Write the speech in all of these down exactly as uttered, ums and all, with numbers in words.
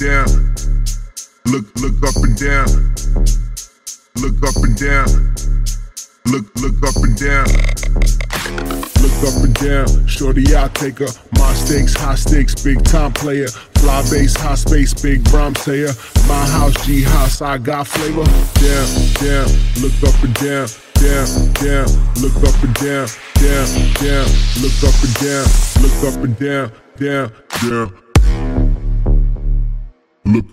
down. Look, look up and down. Look up and down. Look, look up and down. Look up and down. Shorty, I'll take her. My stakes, high stakes, big time player. Fly base, high space, big Brom sayer. My house, G house, I got flavor. Down, down. Look up and down. Down, down. Look up and down. Down, down. Look up and down. Look up and down. Down, down. Look.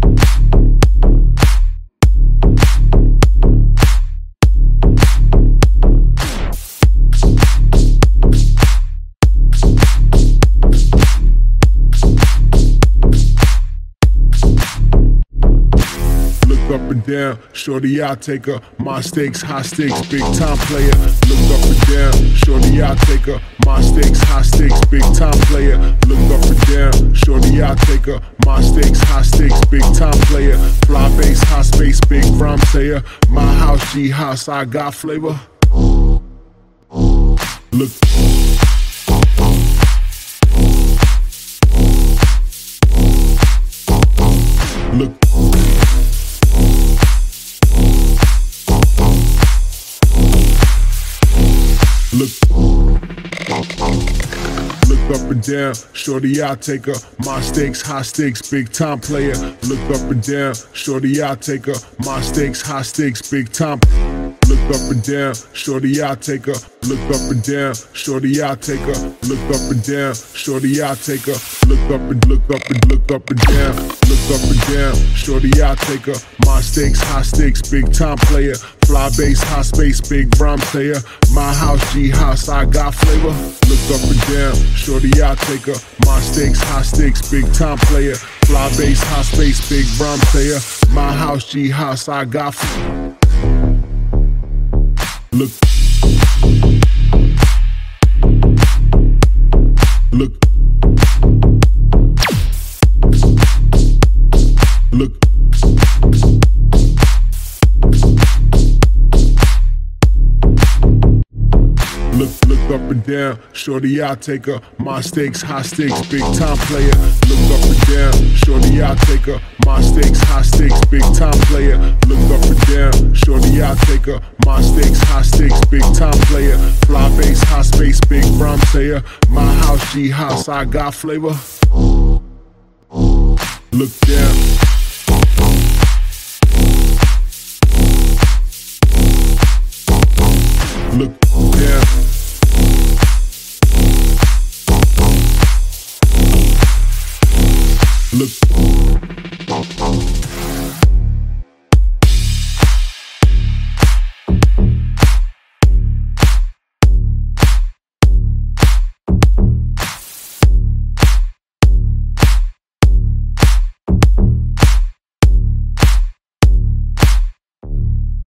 Up and down, shorty, I'll take her. My stakes, high stakes, big time player. Look up and down, shorty, I'll take her. My stakes, high stakes, big time player. Look up and down, shorty, I'll take her. My stakes, high stakes, big time player. Fly base, high space, big Brom sayer. My house, G house, I got flavor. Look. Look. Look, look up and down, shorty, I'll take her. My stakes, high stakes, big time player. Look up and down, shorty, I'll take her. My stakes, high stakes, big time. Look up and down, shorty, I'll take her. Look up and down, shorty, I'll take her. Look up and down, shorty, I'll take her. Look up and look up and look up and down. Look up and down, shorty, I'll take her. My stakes, high stakes, big time player. Fly base, high space, big Brom sayer. My house, G house, I got flavor. Look up and down, shorty, I'll take her. My stakes, high stakes, big time player. Fly base, high space, big Brom sayer. My house, G house, I got flavor. Look. Look. Look. Look, look up and down, shorty, I'll take her. My stakes, high stakes, big time player. Look up and down, shorty, I'll take her. My stakes, high stakes, big time player. Look up and down, shorty, I'll take her. My stakes, high stakes, big time player. Fly base, high space, big Brom sayer. My house, G house, I got flavor. Look down. Look down. Look.